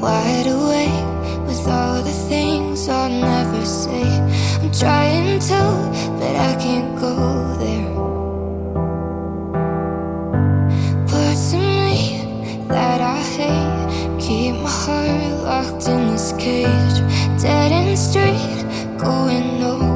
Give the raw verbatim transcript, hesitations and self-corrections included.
wide awake with all the things I'll never say. I'm trying to, but I can't go there. Parts of me that I hate keep my heart locked in this cage. Dead end street, going nowhere.